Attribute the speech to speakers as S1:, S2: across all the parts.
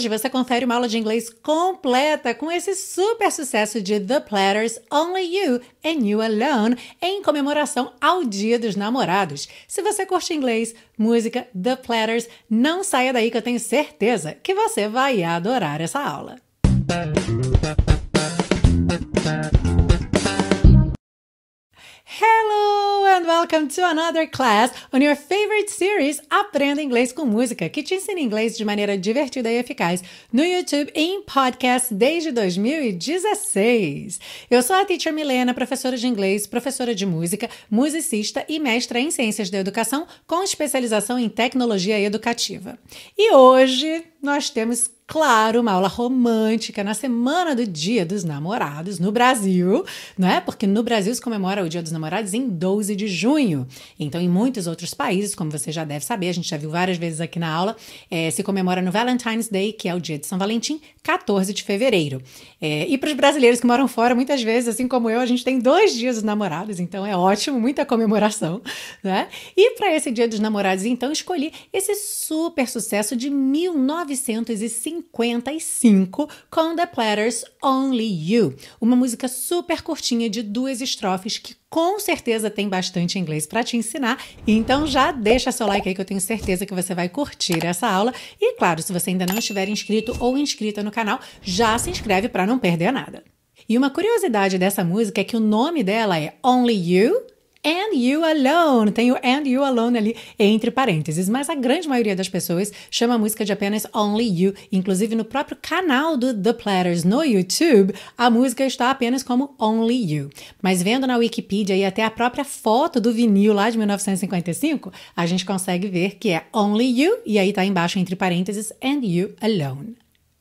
S1: hoje você confere uma aula de inglês completa com esse super sucesso de The Platters, Only You and You Alone, em comemoração ao Dia dos Namorados. Se você curte inglês, música, The Platters, não saia daí que eu tenho certeza que você vai adorar essa aula. Hello and welcome to another class on your favorite series Aprenda Inglês com Música, que te ensina inglês de maneira divertida e eficaz no YouTube e em podcast desde 2016. Eu sou a Teacher Milena, professora de inglês, professora de música, musicista e mestra em ciências da educação com especialização em tecnologia educativa. E hoje nós temos, claro, uma aula romântica na semana do Dia dos Namorados no Brasil, não é? Porque no Brasil se comemora o Dia dos Namorados em 12 de junho. Então, em muitos outros países, como você já deve saber, a gente já viu várias vezes aqui na aula, se comemora no Valentine's Day, que é o dia de São Valentim, 14 de fevereiro. E para os brasileiros que moram fora, muitas vezes, assim como eu, a gente tem 2 dias dos namorados, então é ótimo, muita comemoração, né? E para esse Dia dos Namorados, então, escolhi esse super sucesso de 1955 com The Platters, Only You, uma música super curtinha de 2 estrofes que com certeza tem bastante inglês para te ensinar, então já deixa seu like aí que eu tenho certeza que você vai curtir essa aula e claro, se você ainda não estiver inscrito ou inscrita no canal, já se inscreve para não perder nada. E uma curiosidade dessa música é que o nome dela é Only You and You Alone. Tem o and You Alone ali entre parênteses, mas a grande maioria das pessoas chama a música de apenas Only You. Inclusive no próprio canal do The Platters no YouTube, a música está apenas como Only You. Mas vendo na Wikipedia e até a própria foto do vinil lá de 1955, a gente consegue ver que é Only You e aí tá embaixo entre parênteses and You Alone.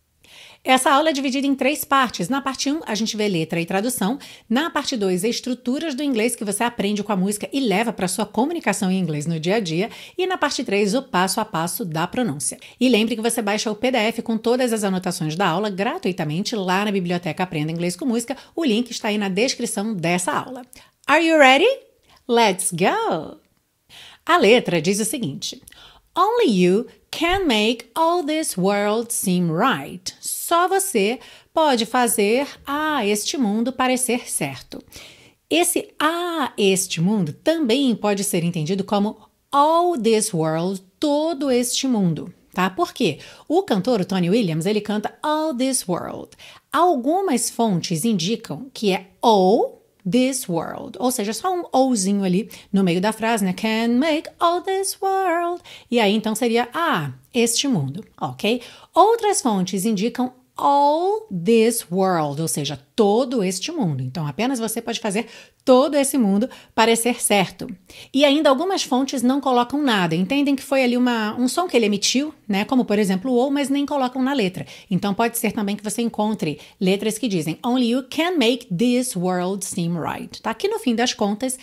S1: Essa aula é dividida em 3 partes. Na parte 1, a gente vê letra e tradução. Na parte 2, estruturas do inglês que você aprende com a música e leva para sua comunicação em inglês no dia a dia. E na parte 3, o passo a passo da pronúncia. E lembre que você baixa o PDF com todas as anotações da aula gratuitamente lá na biblioteca Aprenda Inglês com Música. O link está aí na descrição dessa aula. Are you ready? Let's go! A letra diz o seguinte: Only you can make all this world seem right. Só você pode fazer este mundo parecer certo. Esse este mundo também pode ser entendido como all this world, todo este mundo, tá? Por quê? O cantor, o Tony Williams, ele canta all this world. Algumas fontes indicam que é all this world, ou seja, só um ouzinho ali no meio da frase, né? Can make all this world. E aí, então, seria este mundo, ok? Outras fontes indicam all this world, ou seja, todo este mundo. Então, apenas você pode fazer todo esse mundo parecer certo. E ainda algumas fontes não colocam nada, entendem que foi ali um som que ele emitiu, né? Como, por exemplo, o ou, mas nem colocam na letra. Então, pode ser também que você encontre letras que dizem Only you can make this world seem right. Tá? Que no fim das contas,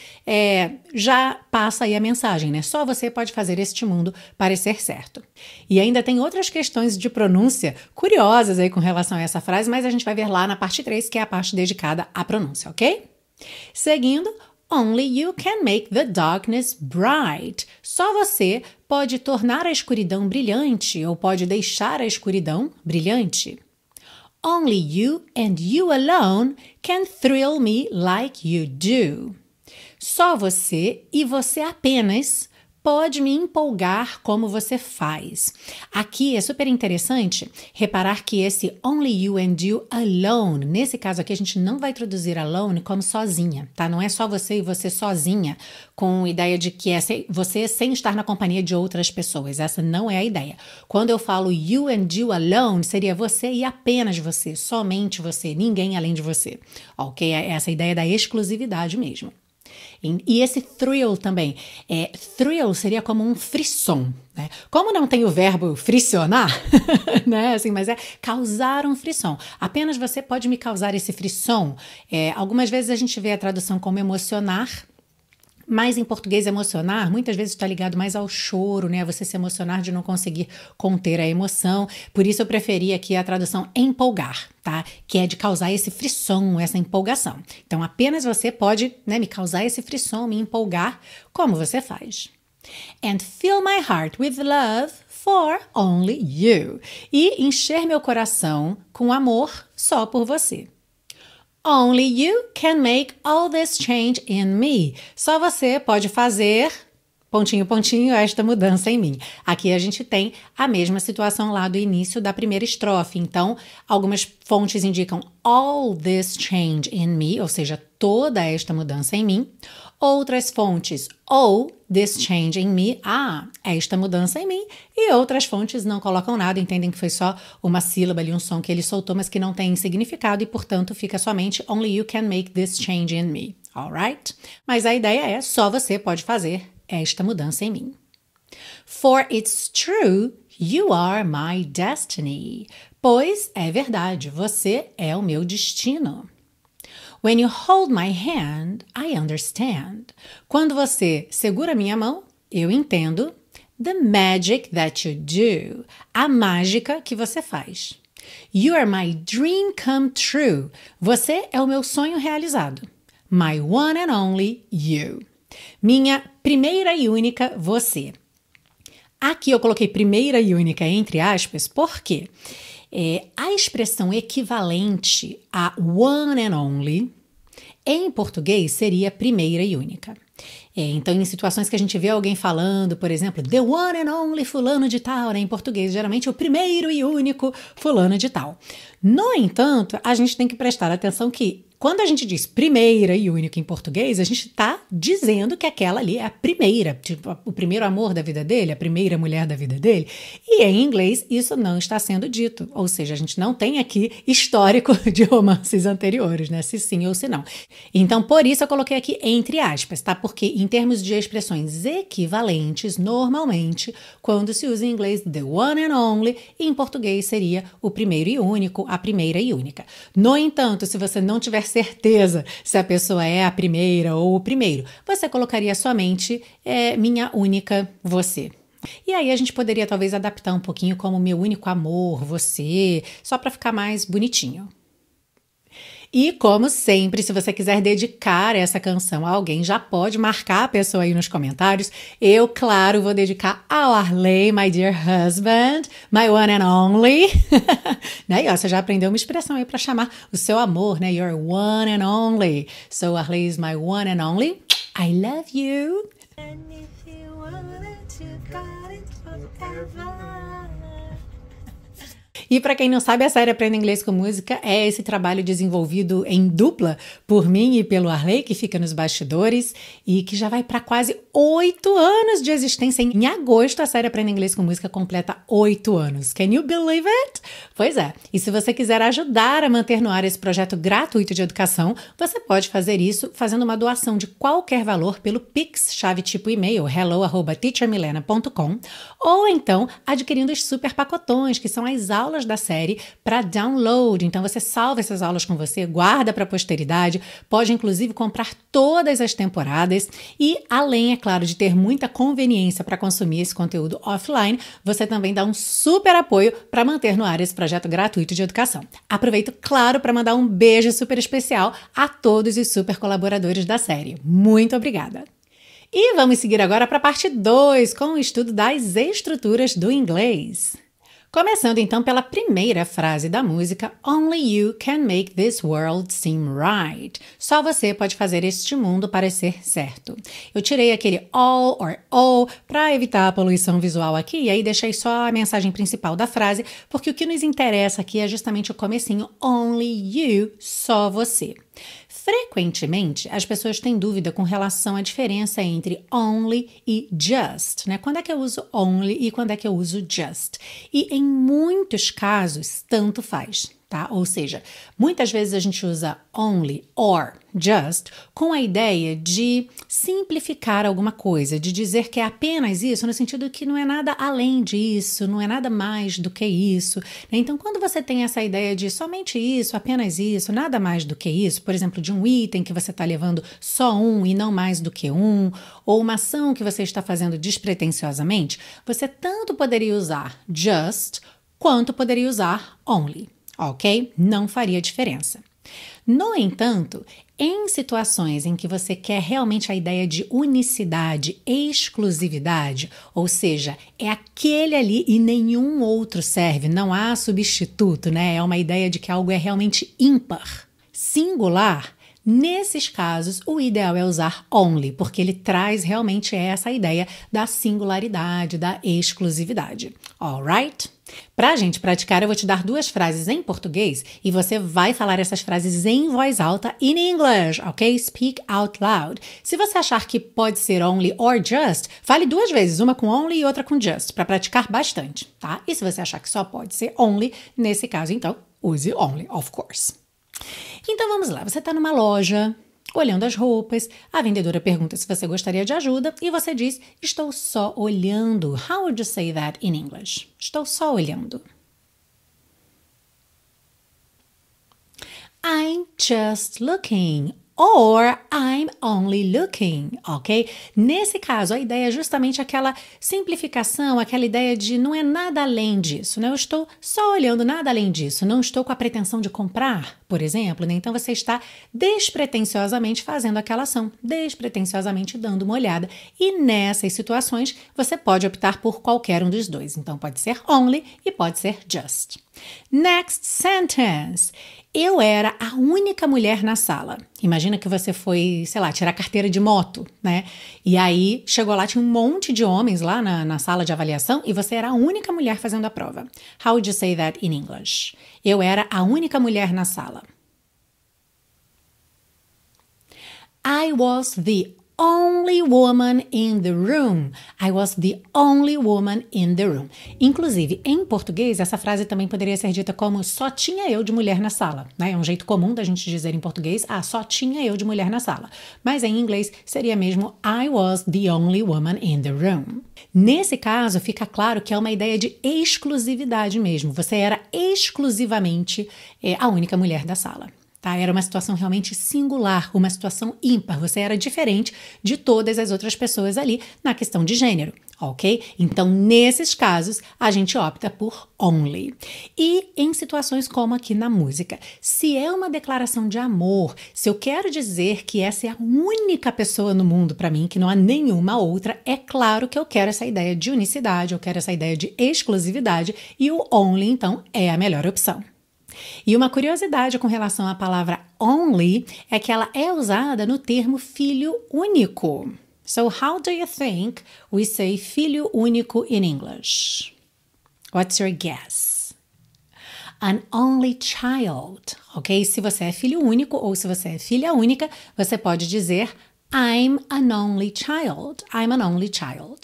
S1: já passa aí a mensagem, né? Só você pode fazer este mundo parecer certo. E ainda tem outras questões de pronúncia curiosas aí com relação a essa frase, mas a gente vai ver lá na parte 3, que é a parte dedicada à pronúncia, ok? Seguindo, Only you can make the darkness bright. Só você pode tornar a escuridão brilhante ou pode deixar a escuridão brilhante. Only you and you alone can thrill me like you do. Só você e você apenas pode me empolgar como você faz. Aqui é super interessante reparar que esse only you and you alone, nesse caso aqui a gente não vai traduzir alone como sozinha, tá? Não é só você e você sozinha, com ideia de que é você sem estar na companhia de outras pessoas. Essa não é a ideia. Quando eu falo you and you alone, seria você e apenas você, somente você, ninguém além de você. Ok? É essa ideia da exclusividade mesmo. E esse thrill também, thrill seria como um frisson, né? Como não tem o verbo friccionar, né? Assim, mas é causar um frisson. Apenas você pode me causar esse frisson. Algumas vezes a gente vê a tradução como emocionar, mas em português emocionar muitas vezes está ligado mais ao choro, né? Você se emocionar de não conseguir conter a emoção. Por isso eu preferi aqui a tradução empolgar, tá? Que é de causar esse frisson, essa empolgação. Então apenas você pode, né, me causar esse frisson, me empolgar, como você faz. And fill my heart with love for only you. E encher meu coração com amor só por você. Only you can make all this change in me. Só você pode fazer, pontinho, pontinho, esta mudança em mim. Aqui a gente tem a mesma situação lá do início da primeira estrofe. Então, algumas fontes indicam all this change in me, ou seja, toda esta mudança em mim. Outras fontes, this change in me, esta mudança em mim. E outras fontes não colocam nada, entendem que foi só uma sílaba ali, um som que ele soltou, mas que não tem significado e, portanto, fica somente only you can make this change in me, alright? Mas a ideia é, só você pode fazer esta mudança em mim. For it's true, you are my destiny. Pois é verdade, você é o meu destino. When you hold my hand, I understand. Quando você segura minha mão, eu entendo. The magic that you do. A mágica que você faz. You are my dream come true. Você é o meu sonho realizado. My one and only you. Minha primeira e única você. Aqui eu coloquei primeira e única entre aspas, porque a expressão equivalente a one and only, em português, seria primeira e única. Então, em situações que a gente vê alguém falando, por exemplo, the one and only fulano de tal, né? Em português, geralmente o primeiro e único fulano de tal. No entanto, a gente tem que prestar atenção que quando a gente diz primeira e única em português, a gente está dizendo que aquela ali é a primeira, tipo, o primeiro amor da vida dele, a primeira mulher da vida dele. E em inglês, isso não está sendo dito. Ou seja, a gente não tem aqui histórico de romances anteriores, né? Se sim ou se não. Então, por isso eu coloquei aqui entre aspas, tá? Porque em termos de expressões equivalentes, normalmente, quando se usa em inglês the one and only, em português seria o primeiro e único, a primeira e única. No entanto, se você não tiver certeza se a pessoa é a primeira ou o primeiro, você colocaria somente minha única você. E aí a gente poderia talvez adaptar um pouquinho como meu único amor, você, só para ficar mais bonitinho. E como sempre, se você quiser dedicar essa canção a alguém, já pode marcar a pessoa aí nos comentários. Eu, claro, vou dedicar ao Arley, my dear husband, my one and only. Né? E ó, você já aprendeu uma expressão aí para chamar o seu amor, né? Your one and only. So Arley is my one and only. I love you. And if you wanted to, got it forever. E para quem não sabe, a série Aprenda Inglês com Música é esse trabalho desenvolvido em dupla por mim e pelo Arley, que fica nos bastidores e que já vai para quase 8 anos de existência. Em agosto, a série Aprenda Inglês com Música completa 8 anos. Can you believe it? Pois é. E se você quiser ajudar a manter no ar esse projeto gratuito de educação, você pode fazer isso fazendo uma doação de qualquer valor pelo Pix, chave tipo e-mail, hello@teachermilena.com, ou então adquirindo os super pacotões, que são as aulas da série para download. Então você salva essas aulas com você, guarda para a posteridade, pode inclusive comprar todas as temporadas e, além, é claro, de ter muita conveniência para consumir esse conteúdo offline, você também dá um super apoio para manter no ar esse projeto gratuito de educação. Aproveito, claro, para mandar um beijo super especial a todos os super colaboradores da série. Muito obrigada! E vamos seguir agora para a parte 2, com o estudo das estruturas do inglês. Começando então pela primeira frase da música Only you can make this world seem right. Só você pode fazer este mundo parecer certo. Eu tirei aquele all or oh para evitar a poluição visual aqui e aí deixei só a mensagem principal da frase, porque o que nos interessa aqui é justamente o comecinho Only you, só você. Frequentemente, as pessoas têm dúvida com relação à diferença entre only e just, né? Quando é que eu uso only e quando é que eu uso just? E em muitos casos, tanto faz, tá? Ou seja, muitas vezes a gente usa only or just com a ideia de simplificar alguma coisa, de dizer que é apenas isso, no sentido que não é nada além disso, não é nada mais do que isso. Então, quando você tem essa ideia de somente isso, apenas isso, nada mais do que isso, por exemplo, de um item que você está levando só um e não mais do que um, ou uma ação que você está fazendo despretensiosamente, você tanto poderia usar just quanto poderia usar only. Ok? Não faria diferença. No entanto, em situações em que você quer realmente a ideia de unicidade, exclusividade, ou seja, é aquele ali e nenhum outro serve, não há substituto, né? É uma ideia de que algo é realmente ímpar, singular. Nesses casos, o ideal é usar only, porque ele traz realmente essa ideia da singularidade, da exclusividade. Alright? Para a gente praticar, eu vou te dar 2 frases em português e você vai falar essas frases em voz alta in English, ok? Speak out loud. Se você achar que pode ser only or just, fale 2 vezes, uma com only e outra com just, para praticar bastante, tá? E se você achar que só pode ser only, nesse caso, então, use only, of course. Então vamos lá, você está numa loja, olhando as roupas, a vendedora pergunta se você gostaria de ajuda e você diz, estou só olhando. How would you say that in English? Estou só olhando. I'm just looking. Or I'm only looking, ok? Nesse caso, a ideia é justamente aquela simplificação, aquela ideia de não é nada além disso, né? Eu estou só olhando, nada além disso. Não estou com a pretensão de comprar, por exemplo, né? Então você está despretensiosamente fazendo aquela ação, despretensiosamente dando uma olhada. E nessas situações, você pode optar por qualquer um dos dois. Então pode ser only e pode ser just. Next sentence. Eu era a única mulher na sala. Imagina que você foi, sei lá, tirar carteira de moto, né? E aí chegou lá, tinha um monte de homens lá na sala de avaliação e você era a única mulher fazendo a prova. How would you say that in English? Eu era a única mulher na sala. I was the only woman in the room. I was the only woman in the room. Inclusive, em português, essa frase também poderia ser dita como só tinha eu de mulher na sala, né? É um jeito comum da gente dizer em português, só tinha eu de mulher na sala. Mas em inglês seria mesmo I was the only woman in the room. Nesse caso, fica claro que é uma ideia de exclusividade mesmo. Você era exclusivamente a única mulher da sala. Tá? Era uma situação realmente singular, uma situação ímpar. Você era diferente de todas as outras pessoas ali na questão de gênero, ok? Então, nesses casos, a gente opta por only. E em situações como aqui na música, se é uma declaração de amor, se eu quero dizer que essa é a única pessoa no mundo para mim, que não há nenhuma outra, é claro que eu quero essa ideia de unicidade, eu quero essa ideia de exclusividade e o only, então, é a melhor opção. E uma curiosidade com relação à palavra only é que ela é usada no termo filho único. So how do you think we say filho único in English? What's your guess? An only child, ok? Se você é filho único ou se você é filha única, você pode dizer I'm an only child. I'm an only child.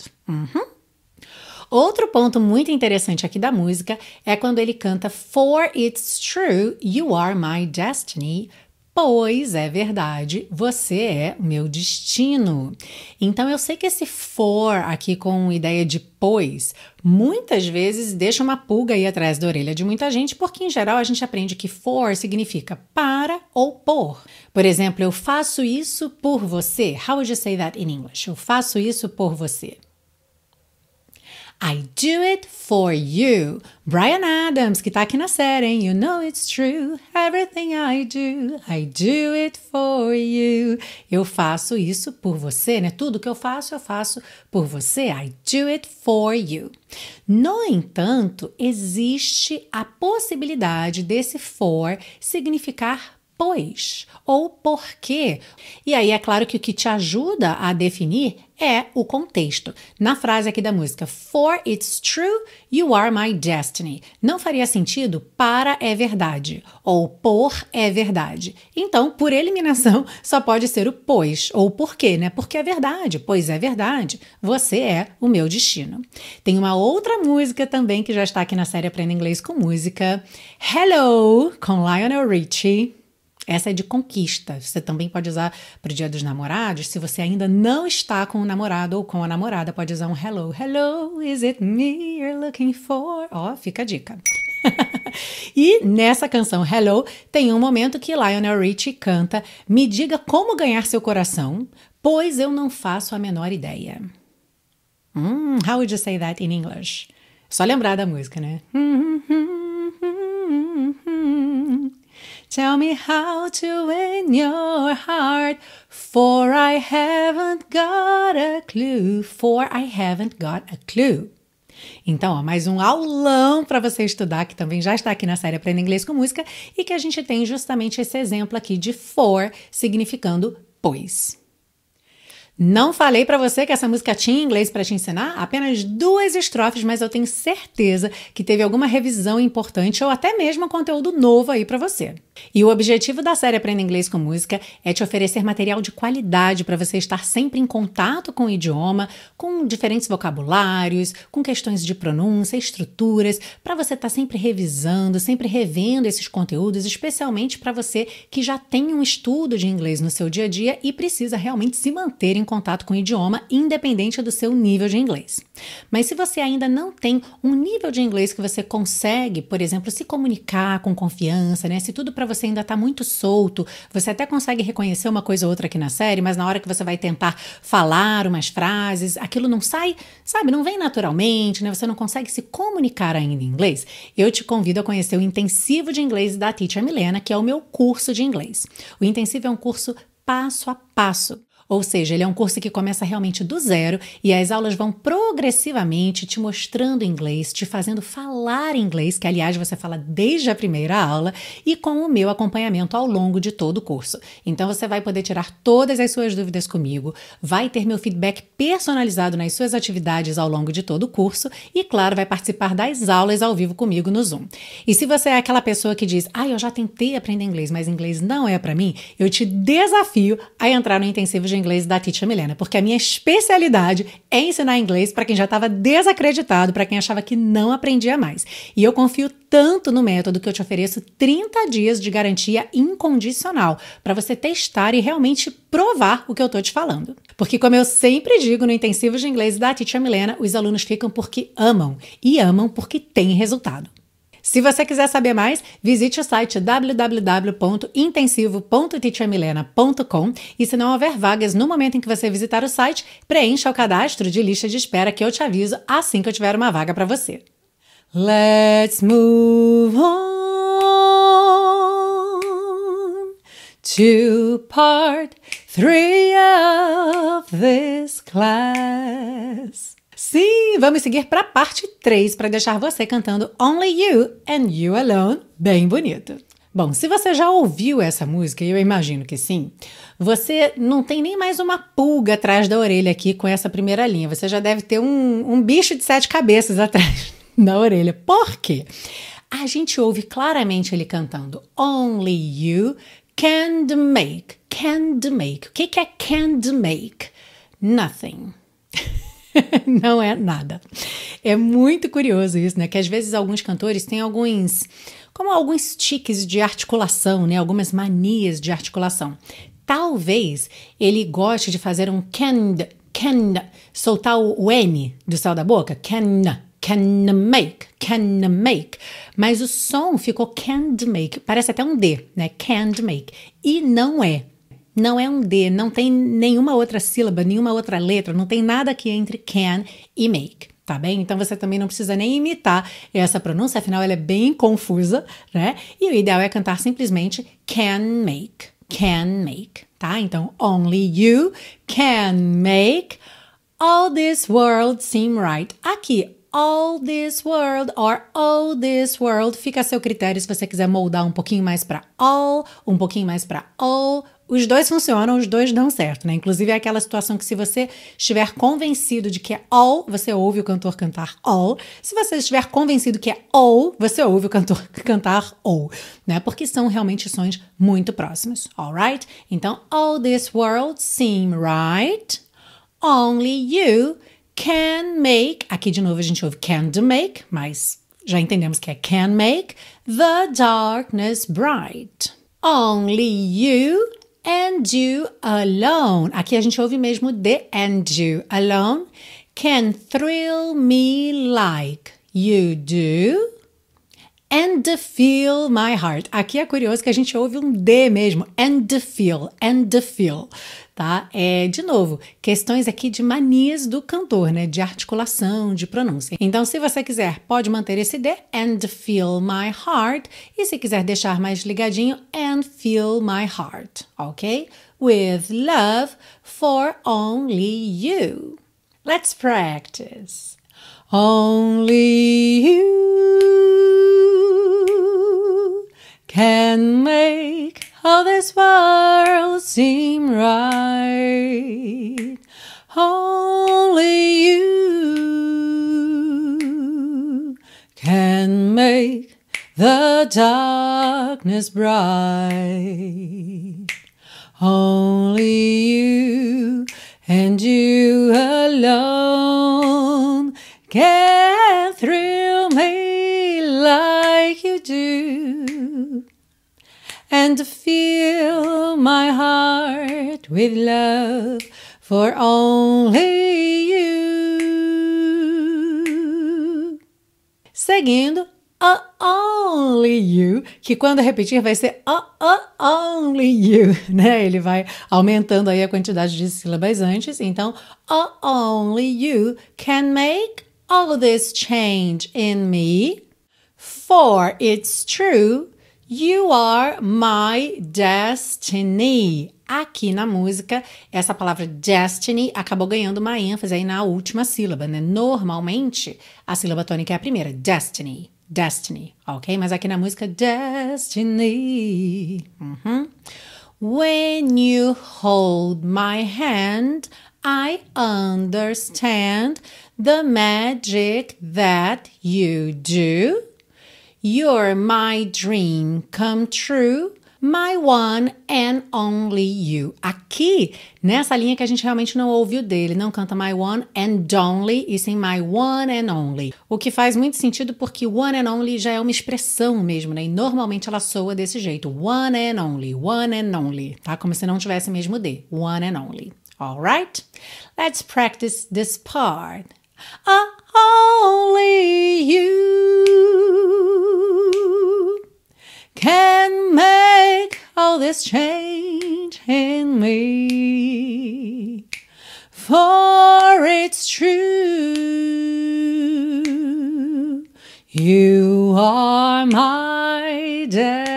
S1: Outro ponto muito interessante aqui da música é quando ele canta For it's true, you are my destiny. Pois é verdade, você é o meu destino. Então eu sei que esse for aqui com ideia de pois, muitas vezes deixa uma pulga aí atrás da orelha de muita gente, porque em geral a gente aprende que for significa para ou por. Por exemplo, eu faço isso por você. How would you say that in English? Eu faço isso por você. I do it for you. Bryan Adams, que tá aqui na série, hein? You know it's true, everything I do it for you. Eu faço isso por você, né? Tudo que eu faço por você. I do it for you. No entanto, existe a possibilidade desse for significar pois ou porque. E aí é claro que o que te ajuda a definir é o contexto. Na frase aqui da música, For it's true, you are my destiny. Não faria sentido para é verdade ou por é verdade. Então, por eliminação, só pode ser o pois ou porque, né? Porque é verdade, pois é verdade. Você é o meu destino. Tem uma outra música também que já está aqui na série Aprenda Inglês com Música, Hello, com Lionel Richie. Essa é de conquista. Você também pode usar para o Dia dos Namorados. Se você ainda não está com o namorado ou com a namorada, pode usar um hello. Hello, is it me you're looking for? Ó, fica a dica. E nessa canção Hello, tem um momento que Lionel Richie canta Me diga como ganhar seu coração, pois eu não faço a menor ideia. How would you say that in English? Só lembrar da música, né? Tell me how to win your heart, for I haven't got a clue. For I haven't got a clue. Então, ó, mais um aulão para você estudar, que também já está aqui na série Aprenda Inglês com Música, e que a gente tem justamente esse exemplo aqui de for, significando pois. Não falei pra você que essa música tinha inglês pra te ensinar? Apenas 2 estrofes, mas eu tenho certeza que teve alguma revisão importante ou até mesmo conteúdo novo aí pra você. E o objetivo da série Aprenda Inglês com Música é te oferecer material de qualidade para você estar sempre em contato com o idioma, com diferentes vocabulários, com questões de pronúncia, estruturas, para você estar sempre revisando, sempre revendo esses conteúdos, especialmente para você que já tem um estudo de inglês no seu dia a dia e precisa realmente se manter em contato com o idioma, independente do seu nível de inglês. Mas se você ainda não tem um nível de inglês que você consegue, por exemplo, se comunicar com confiança, né? Se tudo para você ainda está muito solto, você até consegue reconhecer uma coisa ou outra aqui na série, mas na hora que você vai tentar falar umas frases, aquilo não sai, sabe? Não vem naturalmente, né? Você não consegue se comunicar ainda em inglês. Eu te convido a conhecer o Intensivo de Inglês da Teacher Milena, que é o meu curso de inglês. O Intensivo é um curso passo a passo. Ou seja, ele é um curso que começa realmente do zero e as aulas vão progressivamente te mostrando inglês, te fazendo falar inglês, que aliás você fala desde a primeira aula, e com o meu acompanhamento ao longo de todo o curso. Então você vai poder tirar todas as suas dúvidas comigo, vai ter meu feedback personalizado nas suas atividades ao longo de todo o curso e, claro, vai participar das aulas ao vivo comigo no Zoom. E se você é aquela pessoa que diz, eu já tentei aprender inglês, mas inglês não é para mim, eu te desafio a entrar no Intensivo de Inglês da Teacher Milena, porque a minha especialidade é ensinar inglês para quem já estava desacreditado, para quem achava que não aprendia mais. E eu confio tanto no método que eu te ofereço 30 dias de garantia incondicional para você testar e realmente provar o que eu tô te falando. Porque, como eu sempre digo no Intensivo de Inglês da Teacher Milena, os alunos ficam porque amam e amam porque têm resultado. Se você quiser saber mais, visite o site www.intensivo.teachermilena.com e se não houver vagas no momento em que você visitar o site, preencha o cadastro de lista de espera que eu te aviso assim que eu tiver uma vaga para você. Let's move on to part 3 of this class. Sim, vamos seguir para a parte 3 para deixar você cantando Only You and You Alone bem bonito. Bom, se você já ouviu essa música, e eu imagino que sim, você não tem nem mais uma pulga atrás da orelha aqui com essa primeira linha. Você já deve ter um bicho de 7 cabeças atrás da orelha. Por quê? A gente ouve claramente ele cantando Only You can make. Can make. O que é can make? Nothing. Não é nada. É muito curioso isso, né? Que às vezes alguns cantores têm alguns tiques de articulação, né? Algumas manias de articulação. Talvez ele goste de fazer um can, soltar o N do céu da boca. Can make. Mas o som ficou can make. Parece até um D, né? Can make. E não é. Não é um D, não tem nenhuma outra sílaba, nenhuma outra letra, não tem nada aqui entre can e make, tá bem? Então você também não precisa nem imitar essa pronúncia, afinal ela é bem confusa, né? E o ideal é cantar simplesmente can make, tá? Então, only you can make all this world seem right. Aqui, all this world or all this world fica a seu critério se você quiser moldar um pouquinho mais para all, um pouquinho mais para all. Os dois funcionam, os dois dão certo, né? Inclusive é aquela situação que se você estiver convencido de que é all, você ouve o cantor cantar all. Se você estiver convencido que é all, você ouve o cantor cantar all, né? Porque são realmente sons muito próximos, alright? Então, all this world seem right, only you can make, aqui de novo a gente ouve can make, mas já entendemos que é can make, the darkness bright. Only you and you alone. Aqui a gente ouve mesmo the and you alone can thrill me like you do. And feel my heart. Aqui é curioso que a gente ouve um D mesmo. And feel. Tá? De novo, questões aqui de manias do cantor, né? De articulação, de pronúncia. Então, se você quiser, pode manter esse D, and feel my heart. E se quiser deixar mais ligadinho, and feel my heart, ok? With love for only you. Let's practice. Only you can make all this world seem right. Only you can make the darkness bright. Only you and you alone can thrill me like you do. And fill my heart with love for only you. Seguindo, only you, que quando repetir vai ser only you, né? Ele vai aumentando aí a quantidade de sílabas antes. Então, only you can make all this change in me. For it's true, you are my destiny. Aqui na música, essa palavra destiny acabou ganhando uma ênfase aí na última sílaba, né? Normalmente, a sílaba tônica é a primeira, destiny, ok? Mas aqui na música, destiny. When you hold my hand, I understand the magic that you do. You're my dream come true, my one and only you. Aqui, nessa linha que a gente realmente não ouve o dele, não canta my one and only, e sim my one and only. O que faz muito sentido porque one and only já é uma expressão mesmo, né? E normalmente ela soa desse jeito, one and only, tá? Como se não tivesse mesmo D, one and only. Alright? Let's practice this part. Only you can make all this change in me. For it's true, you are my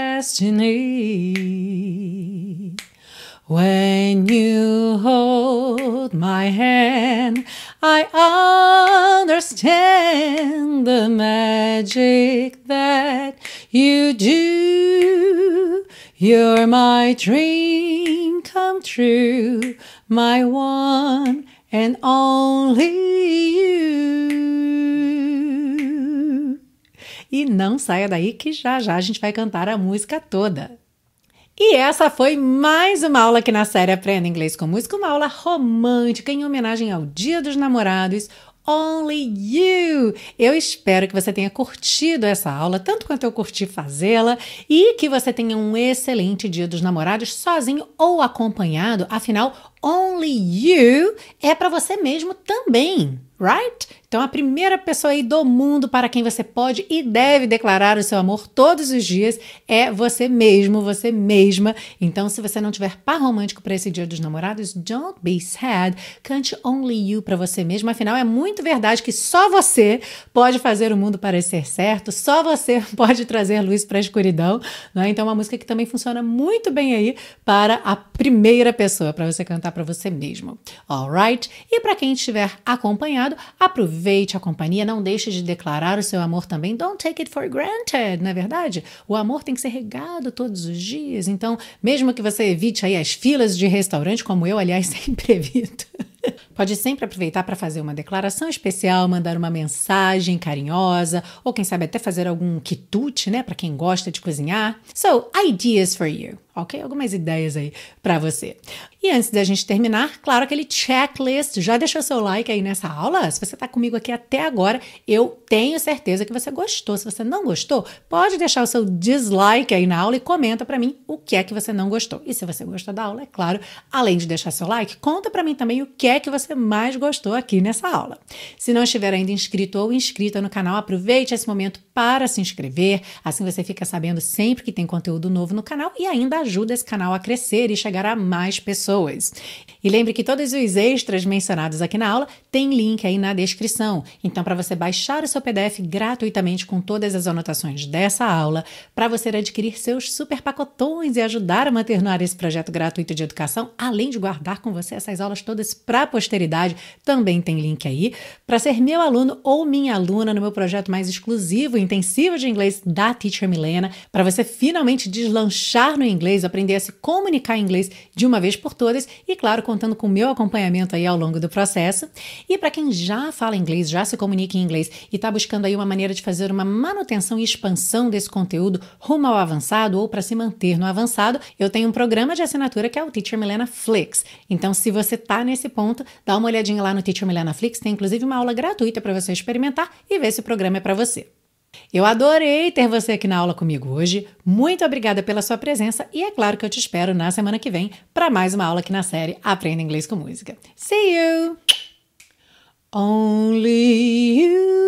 S1: destiny. When you hold my hand, I understand the magic that you do. You're my dream come true, my one and only you. E não saia daí que já já a gente vai cantar a música toda. E essa foi mais uma aula aqui na série Aprenda Inglês com Música, uma aula romântica em homenagem ao Dia dos Namorados, Only You! Eu espero que você tenha curtido essa aula, tanto quanto eu curti fazê-la, e que você tenha um excelente Dia dos Namorados, sozinho ou acompanhado, afinal, Only You é para você mesmo também, right? Então, a primeira pessoa aí do mundo para quem você pode e deve declarar o seu amor todos os dias é você mesmo, você mesma. Então, se você não tiver par romântico para esse Dia dos Namorados, don't be sad. Cante Only You para você mesmo. Afinal, é muito verdade que só você pode fazer o mundo parecer certo, só você pode trazer luz para a escuridão, né? Então, é uma música que também funciona muito bem aí para a primeira pessoa, para você cantar para você mesmo. Alright? E para quem estiver acompanhado, aproveite a companhia, não deixe de declarar o seu amor também. Don't take it for granted, não é verdade? O amor tem que ser regado todos os dias, então, mesmo que você evite aí as filas de restaurante, como eu, aliás, sempre evito, pode sempre aproveitar para fazer uma declaração especial, mandar uma mensagem carinhosa, ou quem sabe até fazer algum quitute, né, para quem gosta de cozinhar. So, ideas for you, ok? Algumas ideias aí para você. E antes da gente terminar, claro, aquele checklist. Já deixou seu like aí nessa aula? Se você está comigo aqui até agora, eu tenho certeza que você gostou. Se você não gostou, pode deixar o seu dislike aí na aula e comenta para mim o que é que você não gostou. E se você gostou da aula, é claro, além de deixar seu like, conta para mim também o que é que você mais gostou aqui nessa aula. Se não estiver ainda inscrito ou inscrita no canal, aproveite esse momento para se inscrever. Assim você fica sabendo sempre que tem conteúdo novo no canal e ainda ajuda esse canal a crescer e chegar a mais pessoas. E lembre que todos os extras mencionados aqui na aula tem link aí na descrição. Então, para você baixar o seu PDF gratuitamente com todas as anotações dessa aula, para você adquirir seus super pacotões e ajudar a manter no ar esse projeto gratuito de educação, além de guardar com você essas aulas todas para a posteridade, também tem link aí. Para ser meu aluno ou minha aluna no meu projeto mais exclusivo e intensivo de inglês da Teacher Milena, para você finalmente deslanchar no inglês, aprender a se comunicar em inglês de uma vez por todas e, claro, contando com o meu acompanhamento aí ao longo do processo. E para quem já fala inglês, já se comunica em inglês e está buscando aí uma maneira de fazer uma manutenção e expansão desse conteúdo rumo ao avançado ou para se manter no avançado, eu tenho um programa de assinatura que é o Teacher Milena Flix. Então, se você está nesse ponto, dá uma olhadinha lá no Teacher Milena Flix, tem inclusive uma aula gratuita para você experimentar e ver se o programa é para você. Eu adorei ter você aqui na aula comigo hoje. Muito obrigada pela sua presença e é claro que eu te espero na semana que vem para mais uma aula aqui na série Aprenda Inglês com Música. See you! Only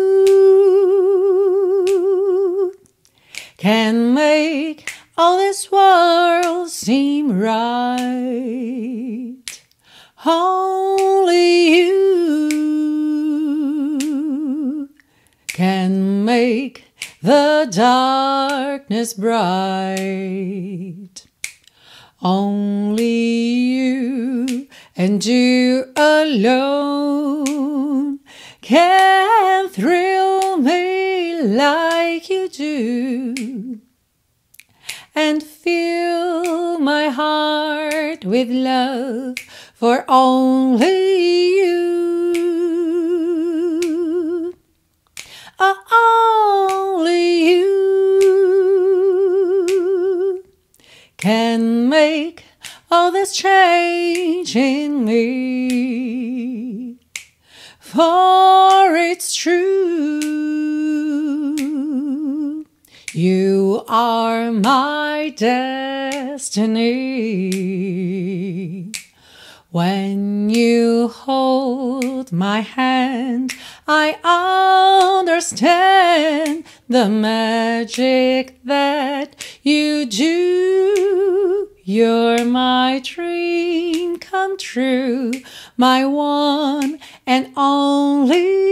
S1: you can make all this world seem right. Only you can make the darkness bright. Only you and you alone can thrill me like you do and fill my heart with love for only you. Only you can make all this change in me, for it's true, you are my destiny. When you hold my hand, I understand the magic that you do. You're my dream come true, my one and only